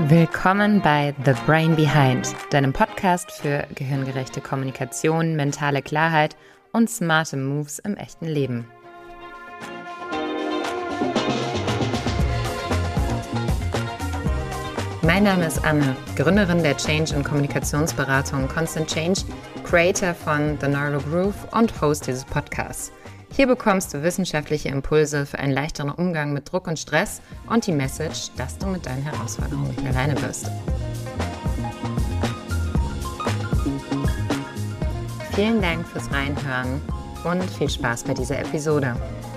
Willkommen bei The Brain Behind, deinem Podcast für gehirngerechte Kommunikation, mentale Klarheit und smarte Moves im echten Leben. Mein Name ist Anne, Gründerin der Change- und Kommunikationsberatung Constant Change, Creator von The Neuro Groove und Host dieses Podcasts. Hier bekommst du wissenschaftliche Impulse für einen leichteren Umgang mit Druck und Stress und die Message, dass du mit deinen Herausforderungen nicht alleine bist. Vielen Dank fürs Reinhören und viel Spaß bei dieser Episode.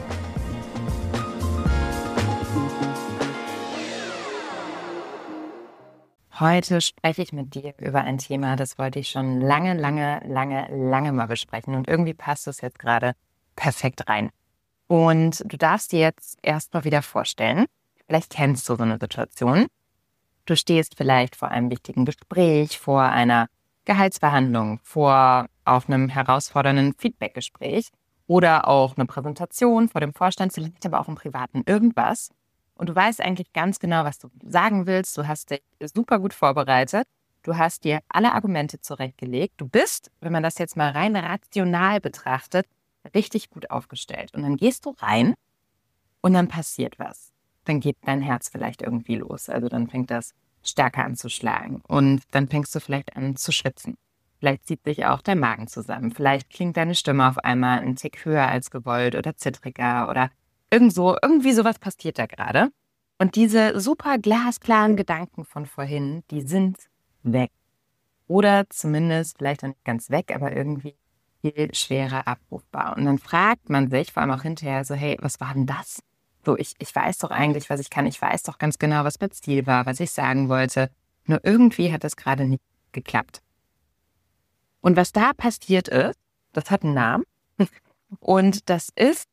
Heute spreche ich mit dir über ein Thema, das wollte ich schon lange mal besprechen und irgendwie passt es jetzt gerade perfekt rein. Und du darfst dir jetzt erstmal wieder vorstellen, vielleicht kennst du so eine Situation. Du stehst vielleicht vor einem wichtigen Gespräch, vor einer Gehaltsverhandlung, auf einem herausfordernden Feedbackgespräch oder auch eine Präsentation vor dem Vorstand, vielleicht aber auch im Privaten irgendwas. Und du weißt eigentlich ganz genau, was du sagen willst. Du hast dich super gut vorbereitet. Du hast dir alle Argumente zurechtgelegt. Du bist, wenn man das jetzt mal rein rational betrachtet, richtig gut aufgestellt. Und dann gehst du rein und dann passiert was. Dann geht dein Herz vielleicht irgendwie los. Also dann fängt das stärker an zu schlagen. Und dann fängst du vielleicht an zu schwitzen. Vielleicht zieht sich auch der Magen zusammen. Vielleicht klingt deine Stimme auf einmal einen Tick höher als gewollt oder zittriger oder irgendwie sowas passiert da gerade. Und diese super glasklaren Gedanken von vorhin, die sind weg. Oder zumindest vielleicht noch nicht ganz weg, aber irgendwie viel schwerer abrufbar. Und dann fragt man sich, vor allem auch hinterher, so, hey, was war denn das? So, ich weiß doch eigentlich, was ich kann. Ich weiß doch ganz genau, was mein Ziel war, was ich sagen wollte. Nur irgendwie hat das gerade nicht geklappt. Und was da passiert ist, das hat einen Namen. Und das ist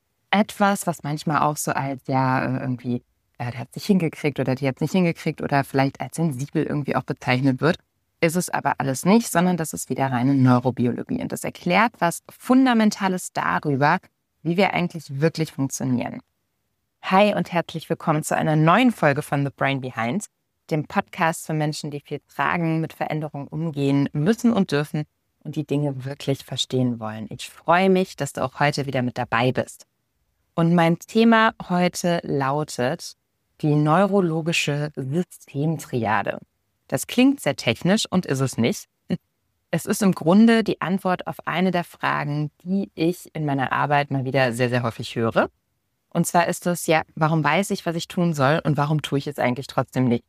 etwas, was manchmal auch so als, der hat es nicht hingekriegt oder die hat es nicht hingekriegt oder vielleicht als sensibel irgendwie auch bezeichnet wird. Ist es aber alles nicht, sondern das ist wieder reine Neurobiologie. Und das erklärt was Fundamentales darüber, wie wir eigentlich wirklich funktionieren. Hi und herzlich willkommen zu einer neuen Folge von The Brain Behind, dem Podcast für Menschen, die viel tragen, mit Veränderungen umgehen müssen und dürfen und die Dinge wirklich verstehen wollen. Ich freue mich, dass du auch heute wieder mit dabei bist. Und mein Thema heute lautet die neurologische Systemtriade. Das klingt sehr technisch und ist es nicht. Es ist im Grunde die Antwort auf eine der Fragen, die ich in meiner Arbeit mal wieder sehr, sehr häufig höre. Und zwar ist es ja, warum weiß ich, was ich tun soll und warum tue ich es eigentlich trotzdem nicht?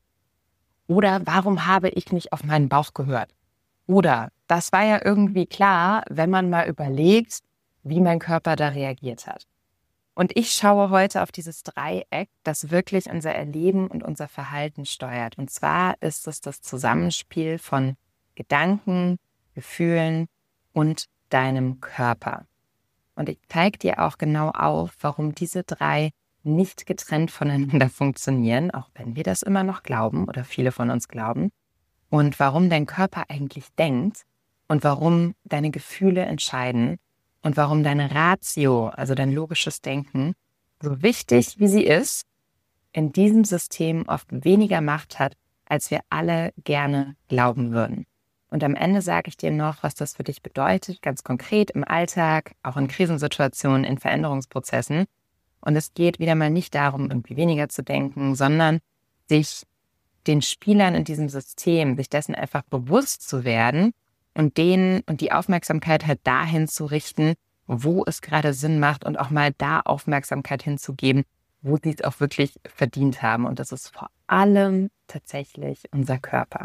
Oder warum habe ich nicht auf meinen Bauch gehört? Oder das war ja irgendwie klar, wenn man mal überlegt, wie mein Körper da reagiert hat. Und ich schaue heute auf dieses Dreieck, das wirklich unser Erleben und unser Verhalten steuert. Und zwar ist es das Zusammenspiel von Gedanken, Gefühlen und deinem Körper. Und ich zeige dir auch genau auf, warum diese drei nicht getrennt voneinander funktionieren, auch wenn wir das immer noch glauben oder viele von uns glauben. Und warum dein Körper eigentlich denkt und warum deine Gefühle entscheiden. Und warum deine Ratio, also dein logisches Denken, so wichtig wie sie ist, in diesem System oft weniger Macht hat, als wir alle gerne glauben würden. Und am Ende sage ich dir noch, was das für dich bedeutet, ganz konkret im Alltag, auch in Krisensituationen, in Veränderungsprozessen. Und es geht wieder mal nicht darum, irgendwie weniger zu denken, sondern sich den Spielern in diesem System, sich dessen einfach bewusst zu werden, und die Aufmerksamkeit halt dahin zu richten, wo es gerade Sinn macht und auch mal da Aufmerksamkeit hinzugeben, wo sie es auch wirklich verdient haben. Und das ist vor allem tatsächlich unser Körper.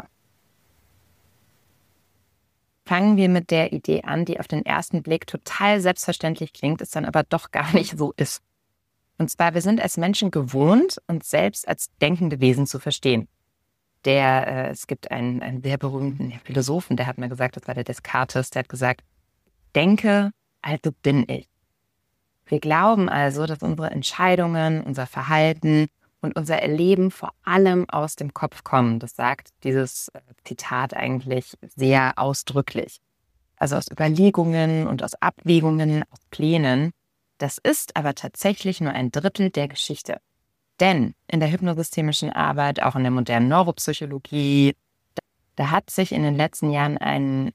Fangen wir mit der Idee an, die auf den ersten Blick total selbstverständlich klingt, es dann aber doch gar nicht so ist. Und zwar, wir sind als Menschen gewohnt, uns selbst als denkende Wesen zu verstehen. Es gibt einen sehr berühmten Philosophen, der hat mir gesagt, das war der Descartes, der hat gesagt, denke, also bin ich. Wir glauben also, dass unsere Entscheidungen, unser Verhalten und unser Erleben vor allem aus dem Kopf kommen. Das sagt dieses Zitat eigentlich sehr ausdrücklich. Also aus Überlegungen und aus Abwägungen, aus Plänen. Das ist aber tatsächlich nur ein Drittel der Geschichte. Denn in der hypnosystemischen Arbeit, auch in der modernen Neuropsychologie, da hat sich in den letzten Jahren ein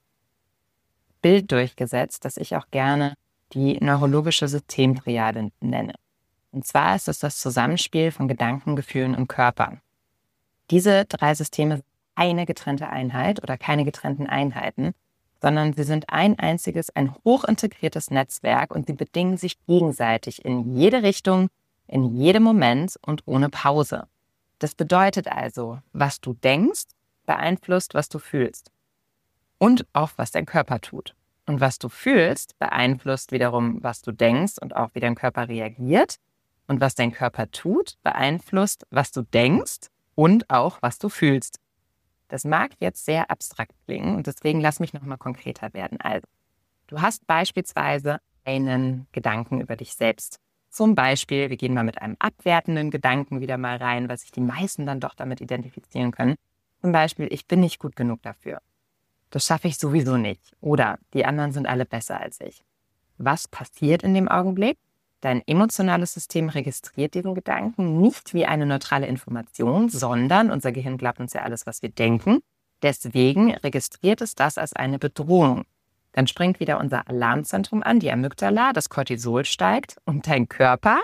Bild durchgesetzt, das ich auch gerne die neurologische Systemtriade nenne. Und zwar ist es das Zusammenspiel von Gedanken, Gefühlen und Körper. Diese 3 Systeme sind keine getrennte Einheit oder keine getrennten Einheiten, sondern sie sind ein hochintegriertes Netzwerk und sie bedingen sich gegenseitig in jede Richtung, in jedem Moment und ohne Pause. Das bedeutet also, was du denkst, beeinflusst, was du fühlst und auch, was dein Körper tut. Und was du fühlst, beeinflusst wiederum, was du denkst und auch, wie dein Körper reagiert. Und was dein Körper tut, beeinflusst, was du denkst und auch, was du fühlst. Das mag jetzt sehr abstrakt klingen und deswegen lass mich nochmal konkreter werden. Also, du hast beispielsweise einen Gedanken über dich selbst. Zum Beispiel, wir gehen mal mit einem abwertenden Gedanken wieder mal rein, was sich die meisten dann doch damit identifizieren können. Zum Beispiel, ich bin nicht gut genug dafür. Das schaffe ich sowieso nicht. Oder die anderen sind alle besser als ich. Was passiert in dem Augenblick? Dein emotionales System registriert diesen Gedanken nicht wie eine neutrale Information, sondern unser Gehirn glaubt uns ja alles, was wir denken. Deswegen registriert es das als eine Bedrohung. Dann springt wieder unser Alarmzentrum an, die Amygdala, das Cortisol steigt und dein Körper,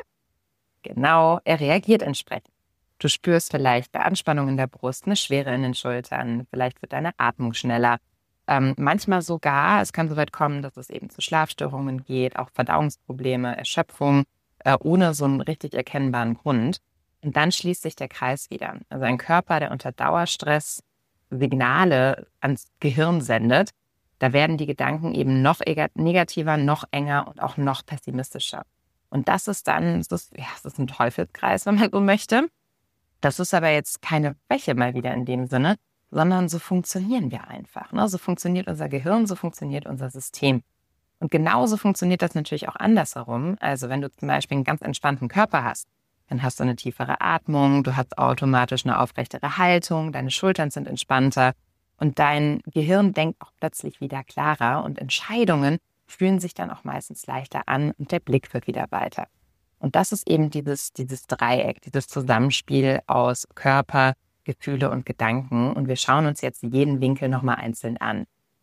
genau, er reagiert entsprechend. Du spürst vielleicht eine Anspannung in der Brust, eine Schwere in den Schultern, vielleicht wird deine Atmung schneller. Manchmal sogar, es kann so weit kommen, dass es eben zu Schlafstörungen geht, auch Verdauungsprobleme, Erschöpfung, ohne so einen richtig erkennbaren Grund. Und dann schließt sich der Kreis wieder. Also ein Körper, der unter Dauerstress Signale ans Gehirn sendet, da werden die Gedanken eben noch negativer, noch enger und auch noch pessimistischer. Und das ist dann, es ist ein Teufelskreis, wenn man so möchte. Das ist aber jetzt keine Schwäche mal wieder in dem Sinne, sondern so funktionieren wir einfach. Ne? So funktioniert unser Gehirn, so funktioniert unser System. Und genauso funktioniert das natürlich auch andersherum. Also wenn du zum Beispiel einen ganz entspannten Körper hast, dann hast du eine tiefere Atmung, du hast automatisch eine aufrechtere Haltung, deine Schultern sind entspannter und dein Gehirn denkt auch plötzlich wieder klarer und Entscheidungen fühlen sich dann auch meistens leichter an und der Blick wird wieder weiter. Und das ist eben dieses Dreieck, dieses Zusammenspiel aus Körper, Gefühle und Gedanken. Und wir schauen uns jetzt jeden Winkel nochmal einzeln an.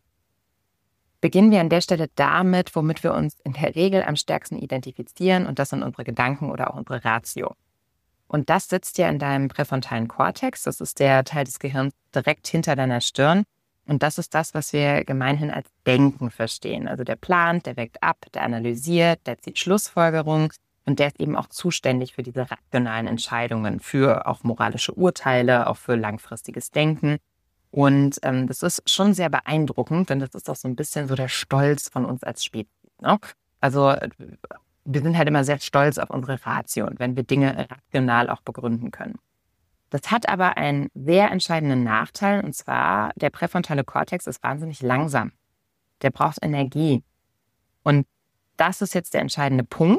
Beginnen wir an der Stelle damit, womit wir uns in der Regel am stärksten identifizieren. Und das sind unsere Gedanken oder auch unsere Ratio. Und das sitzt ja in deinem präfrontalen Kortex. Das ist der Teil des Gehirns direkt hinter deiner Stirn. Und das ist das, was wir gemeinhin als Denken verstehen. Also der plant, der wägt ab, der analysiert, der zieht Schlussfolgerungen. Und der ist eben auch zuständig für diese rationalen Entscheidungen, für auch moralische Urteile, auch für langfristiges Denken. Und das ist schon sehr beeindruckend, denn das ist auch so ein bisschen so der Stolz von uns als Spezies. Ne? Also wir sind halt immer sehr stolz auf unsere Ratio und wenn wir Dinge rational auch begründen können. Das hat aber einen sehr entscheidenden Nachteil, und zwar der präfrontale Kortex ist wahnsinnig langsam. Der braucht Energie. Und das ist jetzt der entscheidende Punkt.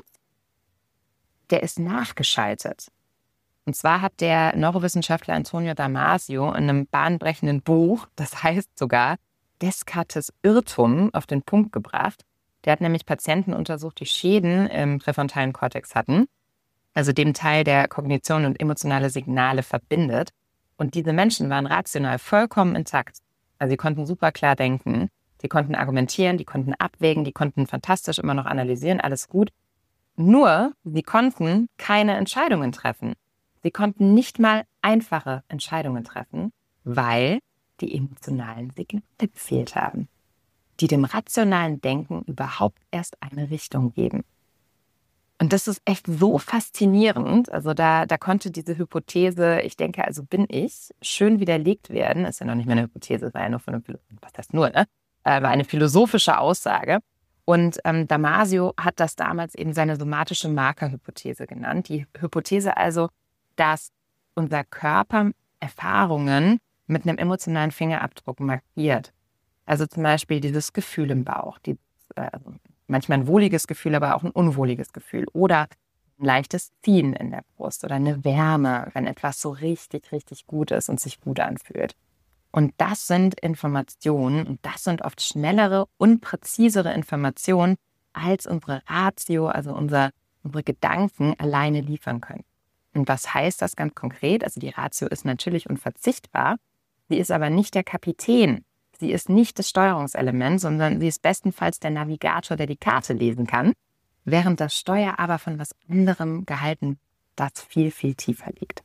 Der ist nachgeschaltet. Und zwar hat der Neurowissenschaftler Antonio Damasio in einem bahnbrechenden Buch, das heißt sogar Descartes' Irrtum, auf den Punkt gebracht. Der hat nämlich Patienten untersucht, die Schäden im präfrontalen Kortex hatten, also dem Teil, der Kognition und emotionale Signale verbindet. Und diese Menschen waren rational vollkommen intakt. Also sie konnten super klar denken, die konnten argumentieren, die konnten abwägen, die konnten fantastisch immer noch analysieren, alles gut. Nur, sie konnten keine Entscheidungen treffen. Sie konnten nicht mal einfache Entscheidungen treffen, weil die emotionalen Signale gefehlt haben, die dem rationalen Denken überhaupt erst eine Richtung geben. Und das ist echt so faszinierend. Also da konnte diese Hypothese, ich denke, also bin ich, schön widerlegt werden. Ist ja noch nicht mehr eine Hypothese, war ja nur von einem Philosophen, was heißt nur, ne? War eine philosophische Aussage. Und Damasio hat das damals eben seine somatische Markerhypothese genannt. Die Hypothese also, dass unser Körper Erfahrungen mit einem emotionalen Fingerabdruck markiert. Also zum Beispiel dieses Gefühl im Bauch, also manchmal ein wohliges Gefühl, aber auch ein unwohliges Gefühl. Oder ein leichtes Ziehen in der Brust oder eine Wärme, wenn etwas so richtig, richtig gut ist und sich gut anfühlt. Und das sind Informationen und das sind oft schnellere und präzisere Informationen, als unsere Ratio, also unsere Gedanken alleine liefern können. Und was heißt das ganz konkret? Also die Ratio ist natürlich unverzichtbar. Sie ist aber nicht der Kapitän. Sie ist nicht das Steuerungselement, sondern sie ist bestenfalls der Navigator, der die Karte lesen kann, während das Steuer aber von was anderem gehalten, das viel, viel tiefer liegt.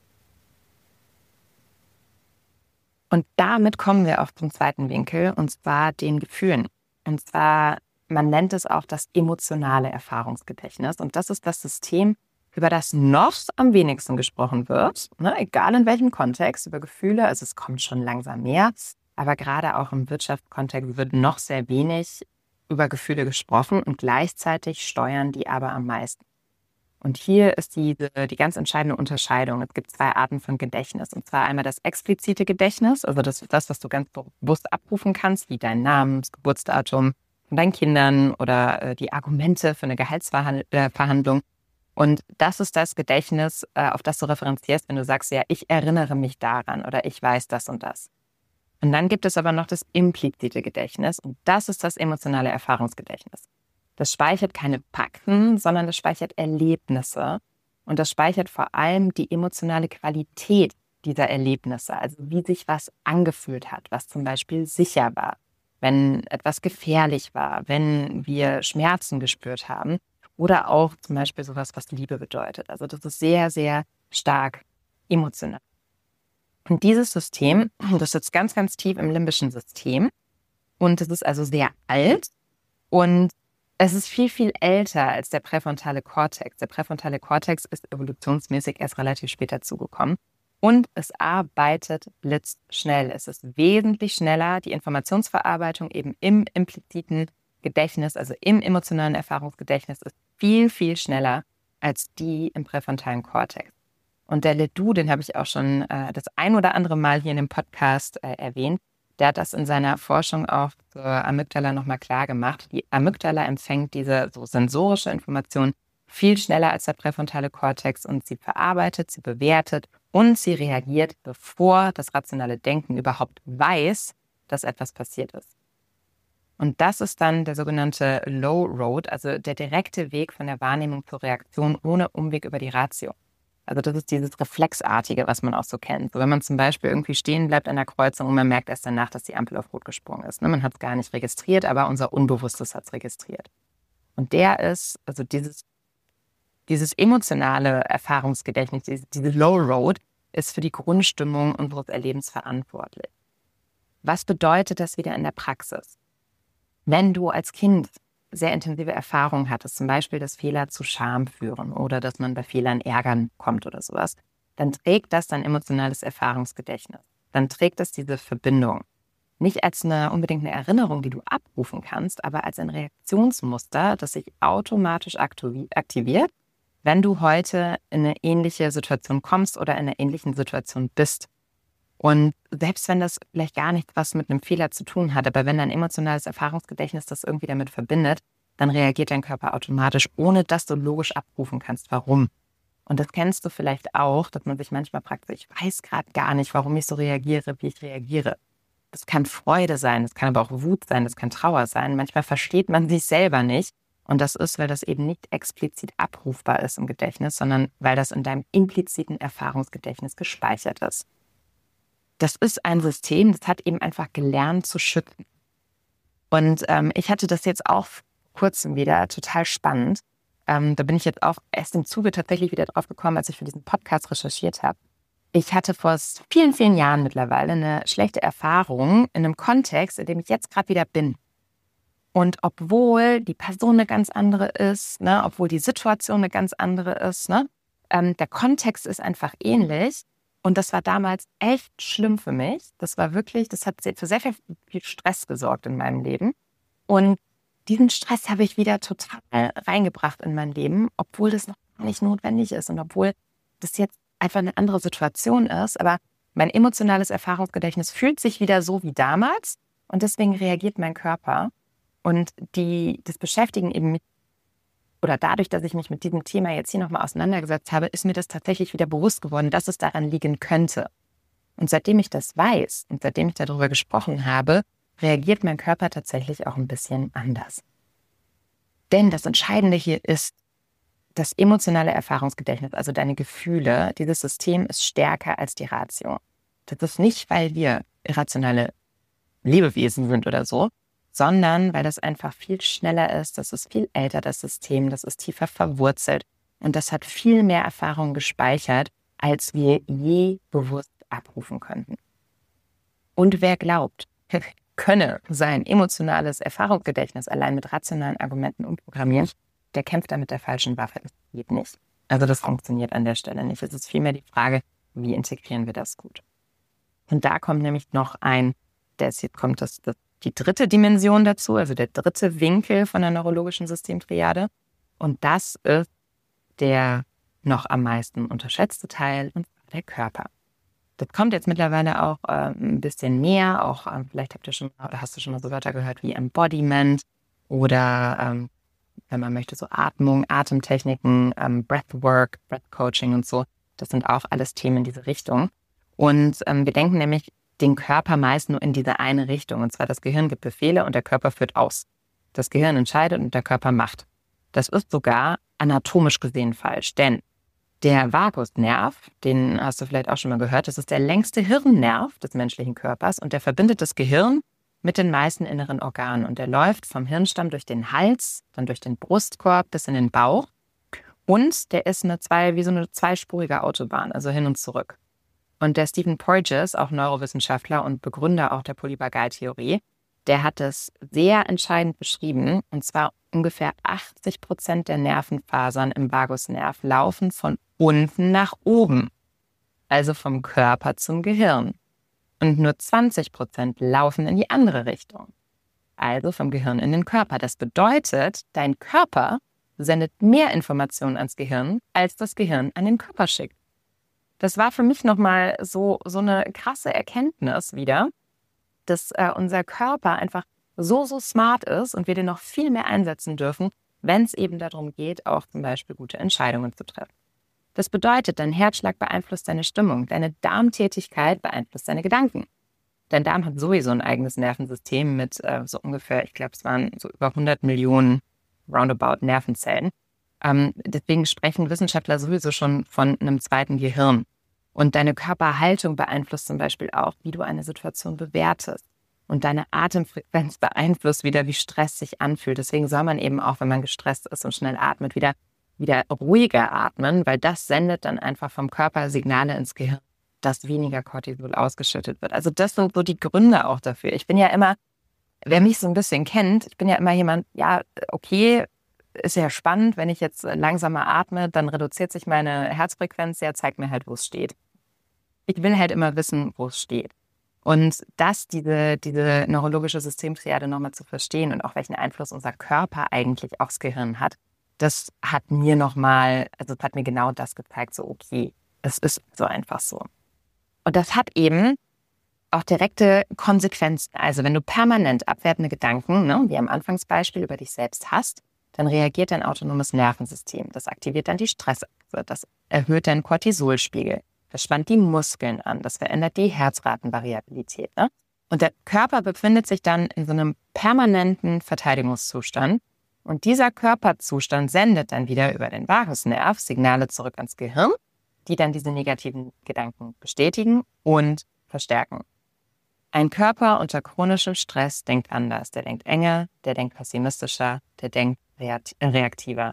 Und damit kommen wir auf den zweiten Winkel, und zwar den Gefühlen. Und zwar, man nennt es auch das emotionale Erfahrungsgedächtnis. Und das ist das System, über das noch am wenigsten gesprochen wird, ne? Egal in welchem Kontext, über Gefühle. Also es kommt schon langsam mehr, aber gerade auch im Wirtschaftskontext wird noch sehr wenig über Gefühle gesprochen und gleichzeitig steuern die aber am meisten. Und hier ist die ganz entscheidende Unterscheidung. Es gibt zwei Arten von Gedächtnis. Und zwar einmal das explizite Gedächtnis, also das ist das, was du ganz bewusst abrufen kannst, wie deinen Namen, das Geburtsdatum von deinen Kindern oder die Argumente für eine Gehaltsverhandlung. Und das ist das Gedächtnis, auf das du referenzierst, wenn du sagst, ja, ich erinnere mich daran oder ich weiß das und das. Und dann gibt es aber noch das implizite Gedächtnis und das ist das emotionale Erfahrungsgedächtnis. Das speichert keine Fakten, sondern das speichert Erlebnisse und das speichert vor allem die emotionale Qualität dieser Erlebnisse, also wie sich was angefühlt hat, was zum Beispiel sicher war, wenn etwas gefährlich war, wenn wir Schmerzen gespürt haben oder auch zum Beispiel sowas, was Liebe bedeutet. Also das ist sehr, sehr stark emotional. Und dieses System, das sitzt ganz, ganz tief im limbischen System und es ist also sehr alt und es ist viel, viel älter als der präfrontale Kortex. Der präfrontale Kortex ist evolutionsmäßig erst relativ spät dazugekommen. Und es arbeitet blitzschnell. Es ist wesentlich schneller. Die Informationsverarbeitung eben im impliziten Gedächtnis, also im emotionalen Erfahrungsgedächtnis, ist viel, viel schneller als die im präfrontalen Kortex. Und der Ledoux, den habe ich auch schon das ein oder andere Mal hier in dem Podcast erwähnt, der hat das in seiner Forschung auch zur Amygdala nochmal klar gemacht. Die Amygdala empfängt diese so sensorische Information viel schneller als der präfrontale Kortex und sie verarbeitet, sie bewertet und sie reagiert, bevor das rationale Denken überhaupt weiß, dass etwas passiert ist. Und das ist dann der sogenannte Low Road, also der direkte Weg von der Wahrnehmung zur Reaktion ohne Umweg über die Ratio. Also das ist dieses Reflexartige, was man auch so kennt. So, wenn man zum Beispiel irgendwie stehen bleibt an der Kreuzung und man merkt erst danach, dass die Ampel auf Rot gesprungen ist. Ne? Man hat es gar nicht registriert, aber unser Unbewusstes hat es registriert. Und der ist, also dieses emotionale Erfahrungsgedächtnis, diese Low Road, ist für die Grundstimmung unseres Erlebens verantwortlich. Was bedeutet das wieder in der Praxis? Wenn du als Kind sehr intensive Erfahrungen hattest, zum Beispiel, dass Fehler zu Scham führen oder dass man bei Fehlern ärgern kommt oder sowas, dann trägt das dein emotionales Erfahrungsgedächtnis. Dann trägt das diese Verbindung. Nicht als unbedingt eine Erinnerung, die du abrufen kannst, aber als ein Reaktionsmuster, das sich automatisch aktiviert, wenn du heute in eine ähnliche Situation kommst oder in einer ähnlichen Situation bist. Und selbst wenn das vielleicht gar nichts was mit einem Fehler zu tun hat, aber wenn dein emotionales Erfahrungsgedächtnis das irgendwie damit verbindet, dann reagiert dein Körper automatisch, ohne dass du logisch abrufen kannst, warum. Und das kennst du vielleicht auch, dass man sich manchmal fragt, ich weiß gerade gar nicht, warum ich so reagiere, wie ich reagiere. Das kann Freude sein, das kann aber auch Wut sein, das kann Trauer sein. Manchmal versteht man sich selber nicht. Und das ist, weil das eben nicht explizit abrufbar ist im Gedächtnis, sondern weil das in deinem impliziten Erfahrungsgedächtnis gespeichert ist. Das ist ein System, das hat eben einfach gelernt zu schützen. Und ich hatte das jetzt auch vor kurzem wieder, total spannend. Da bin ich jetzt auch erst im Zuge tatsächlich wieder drauf gekommen, als ich für diesen Podcast recherchiert habe. Ich hatte vor vielen, vielen Jahren mittlerweile eine schlechte Erfahrung in einem Kontext, in dem ich jetzt gerade wieder bin. Und obwohl die Person eine ganz andere ist, ne, obwohl die Situation eine ganz andere ist, ne, der Kontext ist einfach ähnlich. Und das war damals echt schlimm für mich. Das war wirklich, das hat für sehr viel Stress gesorgt in meinem Leben. Und diesen Stress habe ich wieder total reingebracht in mein Leben, obwohl das noch nicht notwendig ist und obwohl das jetzt einfach eine andere Situation ist. Aber mein emotionales Erfahrungsgedächtnis fühlt sich wieder so wie damals und deswegen reagiert mein Körper. Und das Beschäftigen eben oder dadurch, dass ich mich mit diesem Thema jetzt hier nochmal auseinandergesetzt habe, ist mir das tatsächlich wieder bewusst geworden, dass es daran liegen könnte. Und seitdem ich das weiß und seitdem ich darüber gesprochen habe, reagiert mein Körper tatsächlich auch ein bisschen anders. Denn das Entscheidende hier ist, das emotionale Erfahrungsgedächtnis, also deine Gefühle, dieses System ist stärker als die Ratio. Das ist nicht, weil wir irrationale Lebewesen sind oder so, sondern weil das einfach viel schneller ist, das ist viel älter, das System, das ist tiefer verwurzelt und das hat viel mehr Erfahrung gespeichert, als wir je bewusst abrufen könnten. Und wer glaubt, könne sein emotionales Erfahrungsgedächtnis allein mit rationalen Argumenten umprogrammieren, der kämpft da mit der falschen Waffe. Das geht nicht. Also das funktioniert an der Stelle nicht. Es ist vielmehr die Frage, wie integrieren wir das gut? Und da kommt nämlich noch die dritte Dimension dazu, also der dritte Winkel von der neurologischen Systemtriade. Und das ist der noch am meisten unterschätzte Teil, und zwar der Körper. Das kommt jetzt mittlerweile auch ein bisschen mehr, auch vielleicht hast du schon mal so Wörter gehört wie Embodiment oder wenn man möchte, so Atmung, Atemtechniken, Breathwork, Breathcoaching und so. Das sind auch alles Themen in diese Richtung. Und wir denken nämlich den Körper meist nur in diese eine Richtung. Und zwar das Gehirn gibt Befehle und der Körper führt aus. Das Gehirn entscheidet und der Körper macht. Das ist sogar anatomisch gesehen falsch, denn der Vagusnerv, den hast du vielleicht auch schon mal gehört, das ist der längste Hirnnerv des menschlichen Körpers und der verbindet das Gehirn mit den meisten inneren Organen. Und der läuft vom Hirnstamm durch den Hals, dann durch den Brustkorb bis in den Bauch. Und der ist wie so eine zweispurige Autobahn, also hin und zurück. Und der Stephen Porges, auch Neurowissenschaftler und Begründer auch der Polyvagaltheorie, der hat es sehr entscheidend beschrieben. Und zwar ungefähr 80% der Nervenfasern im Vagusnerv laufen von unten nach oben, also vom Körper zum Gehirn. Und nur 20% laufen in die andere Richtung, also vom Gehirn in den Körper. Das bedeutet, dein Körper sendet mehr Informationen ans Gehirn, als das Gehirn an den Körper schickt. Das war für mich nochmal so eine krasse Erkenntnis wieder, dass unser Körper einfach so smart ist und wir den noch viel mehr einsetzen dürfen, wenn es eben darum geht, auch zum Beispiel gute Entscheidungen zu treffen. Das bedeutet, dein Herzschlag beeinflusst deine Stimmung, deine Darmtätigkeit beeinflusst deine Gedanken. Dein Darm hat sowieso ein eigenes Nervensystem mit so ungefähr, ich glaube, es waren so über 100 Millionen roundabout Nervenzellen. Deswegen sprechen Wissenschaftler sowieso schon von einem zweiten Gehirn. Und deine Körperhaltung beeinflusst zum Beispiel auch, wie du eine Situation bewertest. Und deine Atemfrequenz beeinflusst wieder, wie Stress sich anfühlt. Deswegen soll man eben auch, wenn man gestresst ist und schnell atmet, wieder ruhiger atmen, weil das sendet dann einfach vom Körper Signale ins Gehirn, dass weniger Cortisol ausgeschüttet wird. Also das sind so die Gründe auch dafür. Ich bin ja immer, wer mich so ein bisschen kennt, ich bin ja immer jemand, ja, okay, ist ja spannend, wenn ich jetzt langsamer atme, dann reduziert sich meine Herzfrequenz, ja, zeigt mir halt, wo es steht. Ich will halt immer wissen, wo es steht. Und diese neurologische Systemtriade nochmal zu verstehen und auch welchen Einfluss unser Körper eigentlich aufs Gehirn hat, das hat mir genau das gezeigt, so okay, es ist so einfach so. Und das hat eben auch direkte Konsequenzen. Also wenn du permanent abwertende Gedanken, wie am Anfangsbeispiel, über dich selbst hast, dann reagiert dein autonomes Nervensystem. Das aktiviert dann die Stressachse, das erhöht deinen Cortisolspiegel, das spannt die Muskeln an, das verändert die Herzratenvariabilität. Ne? Und der Körper befindet sich dann in so einem permanenten Verteidigungszustand. Und dieser Körperzustand sendet dann wieder über den Vagusnerv Signale zurück ans Gehirn, die dann diese negativen Gedanken bestätigen und verstärken. Ein Körper unter chronischem Stress denkt anders. Der denkt enger, der denkt pessimistischer, der denkt reaktiver.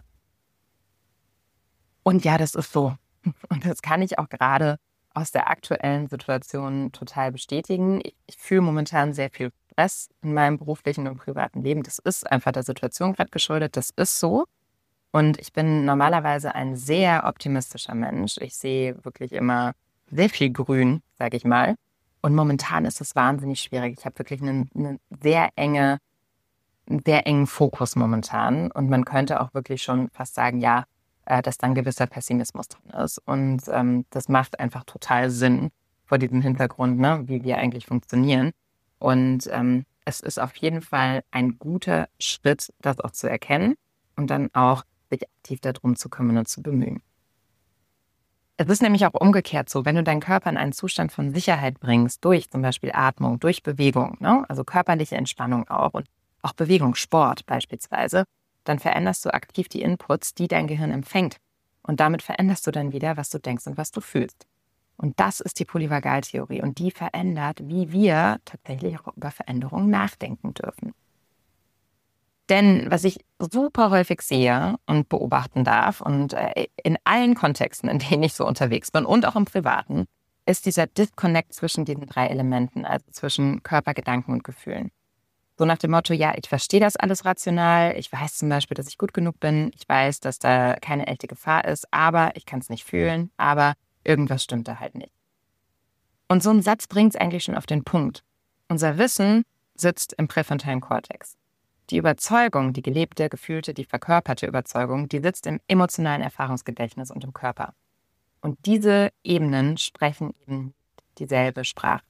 Und ja, das ist so. Und das kann ich auch gerade aus der aktuellen Situation total bestätigen. Ich fühle momentan sehr viel Stress in meinem beruflichen und privaten Leben. Das ist einfach der Situation gerade geschuldet. Das ist so. Und ich bin normalerweise ein sehr optimistischer Mensch. Ich sehe wirklich immer sehr viel Grün, sage ich mal. Und momentan ist es wahnsinnig schwierig. Ich habe wirklich einen sehr engen Fokus momentan. Und man könnte auch wirklich schon fast sagen, ja, dass da ein gewisser Pessimismus drin ist. Und das macht einfach total Sinn vor diesem Hintergrund, wie wir eigentlich funktionieren. Und es ist auf jeden Fall ein guter Schritt, das auch zu erkennen und dann auch sich aktiv darum zu kümmern und zu bemühen. Es ist nämlich auch umgekehrt so, wenn du deinen Körper in einen Zustand von Sicherheit bringst, durch zum Beispiel Atmung, durch Bewegung, also körperliche Entspannung auch und auch Bewegung, Sport beispielsweise, dann veränderst du aktiv die Inputs, die dein Gehirn empfängt. Und damit veränderst du dann wieder, was du denkst und was du fühlst. Und das ist die Polyvagaltheorie. Und die verändert, wie wir tatsächlich auch über Veränderungen nachdenken dürfen. Denn was ich super häufig sehe und beobachten darf und in allen Kontexten, in denen ich so unterwegs bin und auch im Privaten, ist dieser Disconnect zwischen diesen 3 Elementen, also zwischen Körper, Gedanken und Gefühlen. So nach dem Motto, ja, ich verstehe das alles rational, ich weiß zum Beispiel, dass ich gut genug bin, ich weiß, dass da keine echte Gefahr ist, aber ich kann es nicht fühlen, aber irgendwas stimmt da halt nicht. Und so ein Satz bringt es eigentlich schon auf den Punkt. Unser Wissen sitzt im präfrontalen Kortex. Die Überzeugung, die gelebte, gefühlte, die verkörperte Überzeugung, die sitzt im emotionalen Erfahrungsgedächtnis und im Körper. Und diese Ebenen sprechen eben dieselbe Sprache.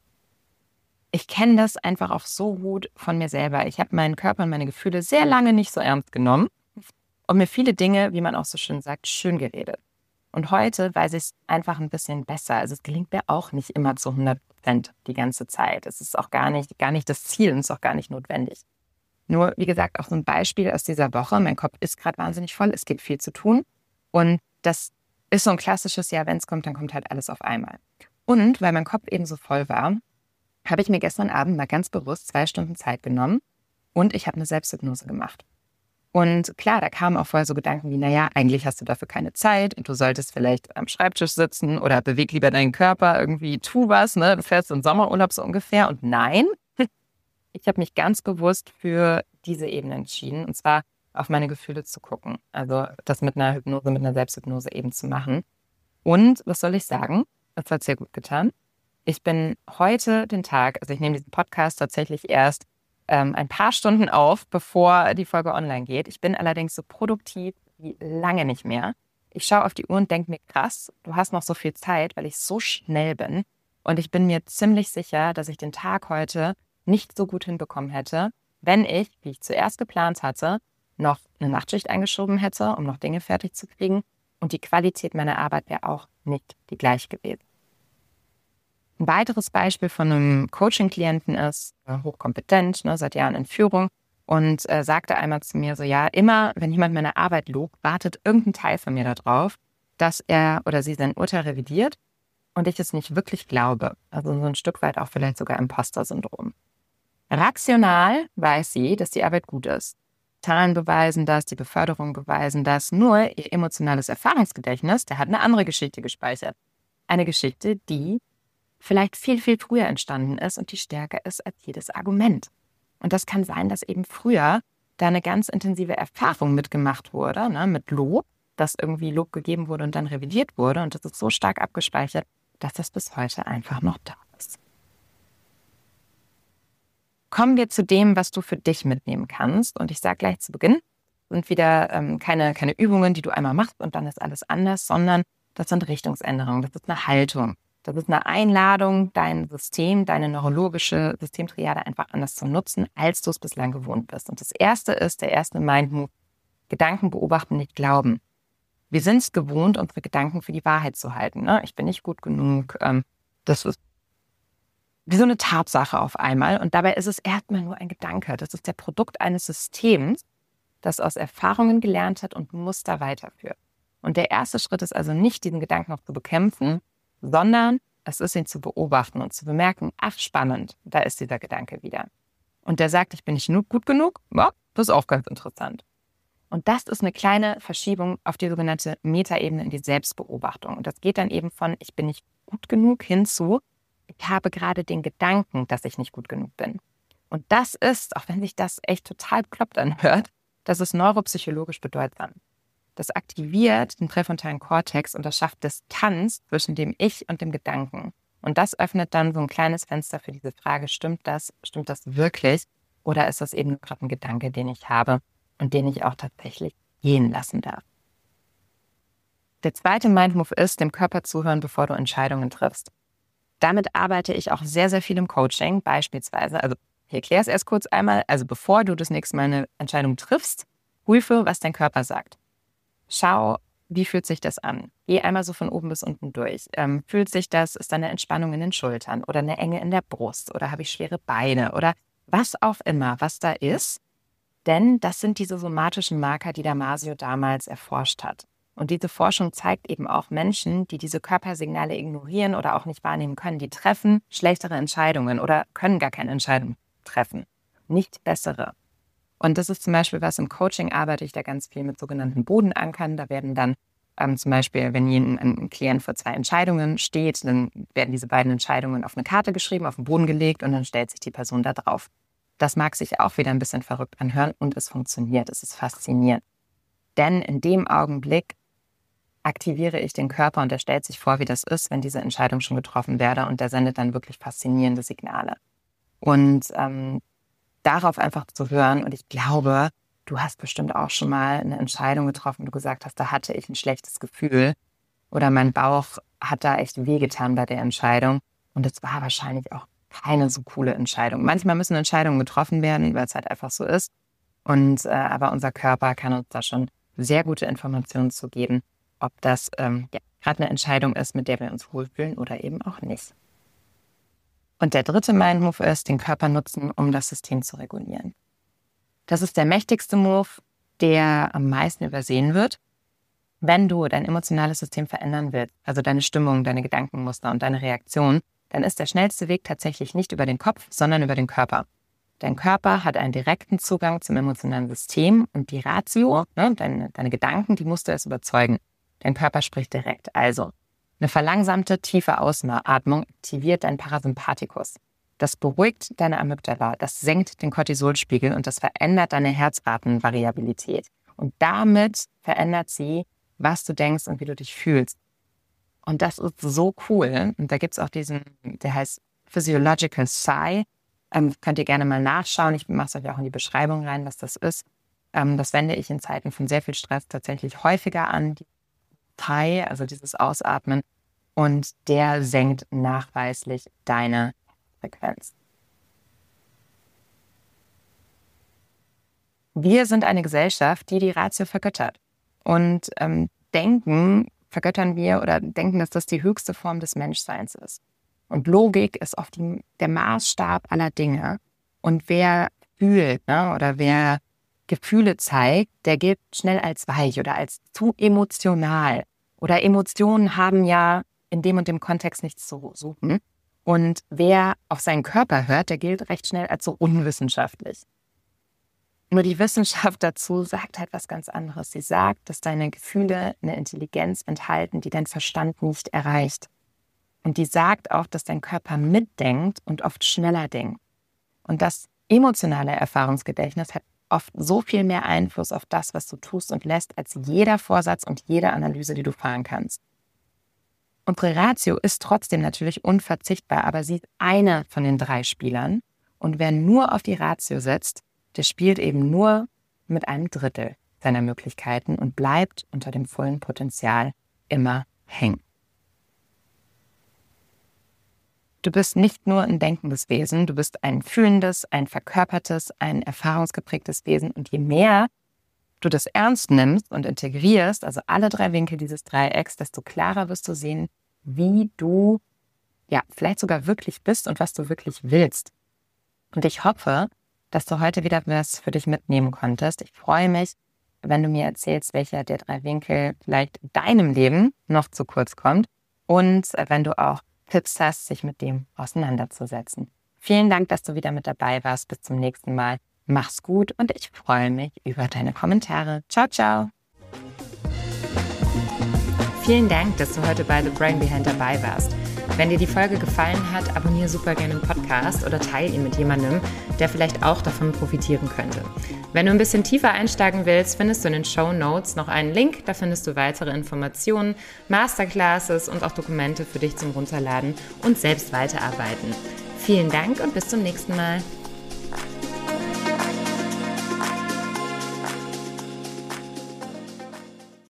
Ich kenne das einfach auch so gut von mir selber. Ich habe meinen Körper und meine Gefühle sehr lange nicht so ernst genommen und mir viele Dinge, wie man auch so schön sagt, schön geredet. Und heute weiß ich es einfach ein bisschen besser. Also es gelingt mir auch nicht immer zu 100% die ganze Zeit. Es ist auch gar nicht das Ziel und es ist auch gar nicht notwendig. Nur, wie gesagt, auch so ein Beispiel aus dieser Woche. Mein Kopf ist gerade wahnsinnig voll, es gibt viel zu tun. Und das ist so ein klassisches, ja, wenn es kommt, dann kommt halt alles auf einmal. Und weil mein Kopf eben so voll war, habe ich mir gestern Abend mal ganz bewusst 2 Stunden Zeit genommen und ich habe eine Selbsthypnose gemacht. Und klar, da kamen auch vorher so Gedanken wie, naja, eigentlich hast du dafür keine Zeit und du solltest vielleicht am Schreibtisch sitzen oder beweg lieber deinen Körper, irgendwie tu was, ne? Du fährst in Sommerurlaub so ungefähr. Und nein, ich habe mich ganz bewusst für diese Ebene entschieden, und zwar auf meine Gefühle zu gucken. Also das mit einer Hypnose, mit einer Selbsthypnose eben zu machen. Und was soll ich sagen? Das hat sehr gut getan. Ich bin heute den Tag, also ich nehme diesen Podcast tatsächlich erst ein paar Stunden auf, bevor die Folge online geht. Ich bin allerdings so produktiv wie lange nicht mehr. Ich schaue auf die Uhr und denke mir, krass, du hast noch so viel Zeit, weil ich so schnell bin. Und ich bin mir ziemlich sicher, dass ich den Tag heute nicht so gut hinbekommen hätte, wenn ich, wie ich zuerst geplant hatte, noch eine Nachtschicht eingeschoben hätte, um noch Dinge fertig zu kriegen. Und die Qualität meiner Arbeit wäre auch nicht die gleiche gewesen. Ein weiteres Beispiel von einem Coaching-Klienten ist hochkompetent, ne, seit Jahren in Führung und sagte einmal zu mir so, ja, immer wenn jemand meine Arbeit lobt, wartet irgendein Teil von mir darauf, dass er oder sie sein Urteil revidiert und ich es nicht wirklich glaube. Also so ein Stück weit auch vielleicht sogar Imposter-Syndrom. Rational weiß sie, dass die Arbeit gut ist. Zahlen beweisen das, die Beförderungen beweisen das. Nur ihr emotionales Erfahrungsgedächtnis, der hat eine andere Geschichte gespeichert. Eine Geschichte, die vielleicht viel, viel früher entstanden ist und die stärker ist als jedes Argument. Und das kann sein, dass eben früher da eine ganz intensive Erfahrung mitgemacht wurde, ne, mit Lob, dass irgendwie Lob gegeben wurde und dann revidiert wurde. Und das ist so stark abgespeichert, dass das bis heute einfach noch da ist. Kommen wir zu dem, was du für dich mitnehmen kannst. Und ich sage gleich zu Beginn, sind wieder keine Übungen, die du einmal machst und dann ist alles anders, sondern das sind Richtungsänderungen, das ist eine Haltung. Das ist eine Einladung, dein System, deine neurologische Systemtriade einfach anders zu nutzen, als du es bislang gewohnt bist. Und das erste ist, der erste Mindmove, Gedanken beobachten, nicht glauben. Wir sind es gewohnt, unsere Gedanken für die Wahrheit zu halten. Ne? Ich bin nicht gut genug. Das ist wie so eine Tatsache auf einmal. Und dabei ist es erstmal nur ein Gedanke. Das ist der Produkt eines Systems, das aus Erfahrungen gelernt hat und Muster weiterführt. Und der erste Schritt ist also nicht, diesen Gedanken noch zu bekämpfen, sondern es ist, ihn zu beobachten und zu bemerken, ach spannend, da ist dieser Gedanke wieder. Und der sagt, ich bin nicht nur gut genug, ja, das ist auch ganz interessant. Und das ist eine kleine Verschiebung auf die sogenannte Metaebene in die Selbstbeobachtung. Und das geht dann eben von, ich bin nicht gut genug hin zu, ich habe gerade den Gedanken, dass ich nicht gut genug bin. Und das ist, auch wenn sich das echt total bekloppt anhört, das ist neuropsychologisch bedeutsam. Das aktiviert den präfrontalen Kortex und das schafft Distanz zwischen dem Ich und dem Gedanken. Und das öffnet dann so ein kleines Fenster für diese Frage, stimmt das wirklich? Oder ist das eben nur gerade ein Gedanke, den ich habe und den ich auch tatsächlich gehen lassen darf? Der zweite Mindmove ist, dem Körper zuhören, bevor du Entscheidungen triffst. Damit arbeite ich auch sehr, sehr viel im Coaching, beispielsweise, also ich erkläre es erst kurz einmal, also bevor du das nächste Mal eine Entscheidung triffst, prüfe, was dein Körper sagt. Schau, wie fühlt sich das an? Geh einmal so von oben bis unten durch. Fühlt sich das, ist da eine Entspannung in den Schultern oder eine Enge in der Brust oder habe ich schwere Beine oder was auch immer, was da ist, Denn das sind diese somatischen Marker, die Damasio damals erforscht hat. Und diese Forschung zeigt eben auch Menschen, die diese Körpersignale ignorieren oder auch nicht wahrnehmen können, die treffen schlechtere Entscheidungen oder können gar keine Entscheidung treffen, nicht bessere. Und das ist zum Beispiel was, im Coaching arbeite ich da ganz viel mit sogenannten Bodenankern. Da werden dann zum Beispiel, wenn ein Klient vor 2 Entscheidungen steht, dann werden diese beiden Entscheidungen auf eine Karte geschrieben, auf den Boden gelegt und dann stellt sich die Person da drauf. Das mag sich auch wieder ein bisschen verrückt anhören und es funktioniert, es ist faszinierend. Denn in dem Augenblick aktiviere ich den Körper und er stellt sich vor, wie das ist, wenn diese Entscheidung schon getroffen werde und der sendet dann wirklich faszinierende Signale. Und darauf einfach zu hören und ich glaube, du hast bestimmt auch schon mal eine Entscheidung getroffen, wo du gesagt hast, da hatte ich ein schlechtes Gefühl oder mein Bauch hat da echt wehgetan bei der Entscheidung und es war wahrscheinlich auch keine so coole Entscheidung. Manchmal müssen Entscheidungen getroffen werden, weil es halt einfach so ist und aber unser Körper kann uns da schon sehr gute Informationen zu geben, ob das gerade eine Entscheidung ist, mit der wir uns wohlfühlen oder eben auch nicht. Und der dritte Mind-Move ist, den Körper nutzen, um das System zu regulieren. Das ist der mächtigste Move, der am meisten übersehen wird. Wenn du dein emotionales System verändern willst, also deine Stimmung, deine Gedankenmuster und deine Reaktion, dann ist der schnellste Weg tatsächlich nicht über den Kopf, sondern über den Körper. Dein Körper hat einen direkten Zugang zum emotionalen System und die Ratio, deine Gedanken, die musst du erst überzeugen. Dein Körper spricht direkt. Also eine verlangsamte, tiefe Ausatmung aktiviert deinen Parasympathikus. Das beruhigt deine Amygdala, das senkt den Cortisolspiegel und das verändert deine Herzratenvariabilität. Und damit verändert sie, was du denkst und wie du dich fühlst. Und das ist so cool. Und da gibt es auch der heißt Physiological Sigh. Könnt ihr gerne mal nachschauen. Ich mache es euch auch in die Beschreibung rein, was das ist. Das wende ich in Zeiten von sehr viel Stress tatsächlich häufiger an. Die Sigh, also dieses Ausatmen. Und der senkt nachweislich deine Frequenz. Wir sind eine Gesellschaft, die Ratio vergöttert. Und vergöttern wir oder denken, dass das die höchste Form des Menschseins ist. Und Logik ist oft der Maßstab aller Dinge. Und wer fühlt oder wer Gefühle zeigt, der gilt schnell als weich oder als zu emotional. Oder Emotionen haben ja in dem und dem Kontext nichts zu suchen. Und wer auf seinen Körper hört, der gilt recht schnell als so unwissenschaftlich. Nur die Wissenschaft dazu sagt halt was ganz anderes. Sie sagt, dass deine Gefühle eine Intelligenz enthalten, die dein Verstand nicht erreicht. Und die sagt auch, dass dein Körper mitdenkt und oft schneller denkt. Und das emotionale Erfahrungsgedächtnis hat oft so viel mehr Einfluss auf das, was du tust und lässt, als jeder Vorsatz und jede Analyse, die du fahren kannst. Unsere Ratio ist trotzdem natürlich unverzichtbar, aber sie ist eine von den 3 Spielern. Und wer nur auf die Ratio setzt, der spielt eben nur mit einem Drittel seiner Möglichkeiten und bleibt unter dem vollen Potenzial immer hängen. Du bist nicht nur ein denkendes Wesen, du bist ein fühlendes, ein verkörpertes, ein erfahrungsgeprägtes Wesen. Und je mehr du das ernst nimmst und integrierst, also alle 3 Winkel dieses Dreiecks, desto klarer wirst du sehen, wie du vielleicht sogar wirklich bist und was du wirklich willst. Und ich hoffe, dass du heute wieder was für dich mitnehmen konntest. Ich freue mich, wenn du mir erzählst, welcher der 3 Winkel vielleicht in deinem Leben noch zu kurz kommt und wenn du auch Tipps hast, sich mit dem auseinanderzusetzen. Vielen Dank, dass du wieder mit dabei warst. Bis zum nächsten Mal. Mach's gut und ich freue mich über deine Kommentare. Ciao, ciao. Vielen Dank, dass du heute bei The Brain Behind dabei warst. Wenn dir die Folge gefallen hat, abonniere super gerne den Podcast oder teile ihn mit jemandem, der vielleicht auch davon profitieren könnte. Wenn du ein bisschen tiefer einsteigen willst, findest du in den Shownotes noch einen Link. Da findest du weitere Informationen, Masterclasses und auch Dokumente für dich zum Runterladen und selbst weiterarbeiten. Vielen Dank und bis zum nächsten Mal.